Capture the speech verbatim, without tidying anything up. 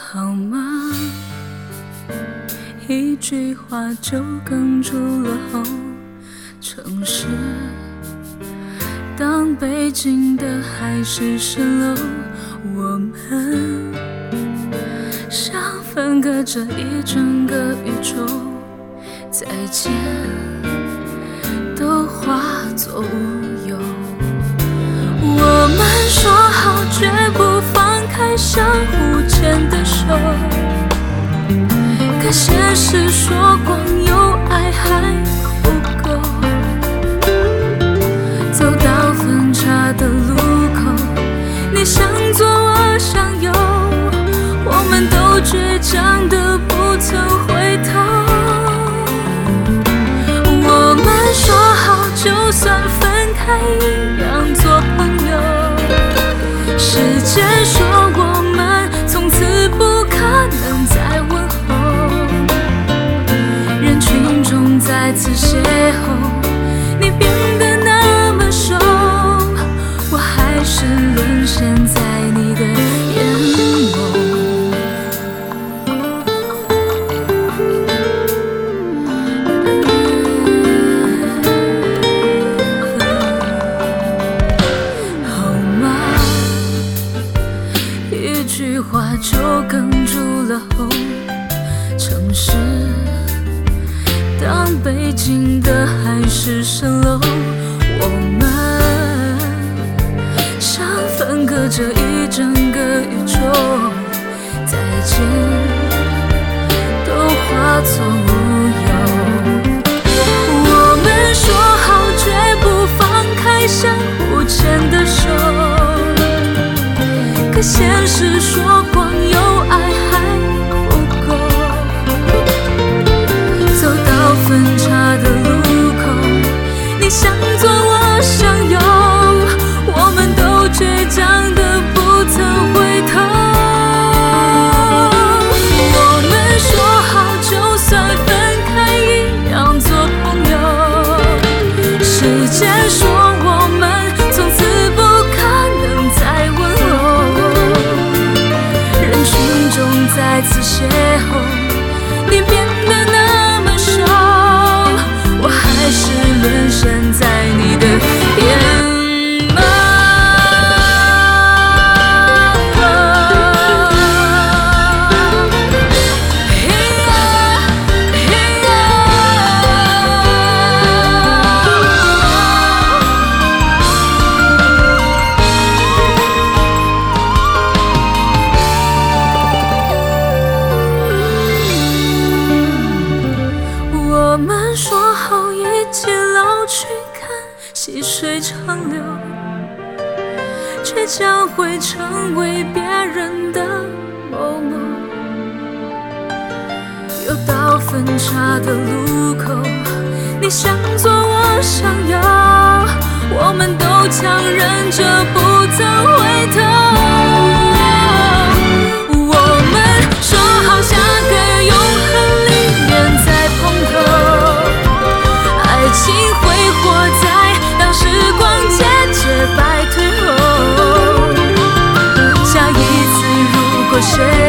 好吗？一句话就哽住了喉。城市当北京的海市蜃楼，我们像分隔着一整个宇宙，再见都化作乌有。我们说好绝不放开相互牵的手，可现实说光有爱还不够。走到分岔的路口，你向左我向右，我们都倔强的不曾回头。我们说好就算分开一样做朋友，时间说我们从此不可能再问候。人群中再次邂逅，你变得那么瘦，我还是沦陷在你的眼眸。一句话就哽住了喉。城市当北京的海市蜃楼，我们像分隔着一整个宇宙，再见都化作乌有。我们说好绝不放开相互牵的手，可现实说光有爱还不够。走到分岔的路口，你向左我向右，我们都倔强的不曾回头。我们说好就算分开一样做朋友，时间说我们从此不可能再问候。人群中再次邂逅，你变得那么瘦，我还是沦陷在你的眼眸。我们说好一起老去，看细水长流，却将会成为别人的某某。又到分岔的路口，你向左我向右，我们都强忍着不曾回头。我们说好下个永恒里面再碰头，爱情会活在当时光渐渐败退后。下一次如果谁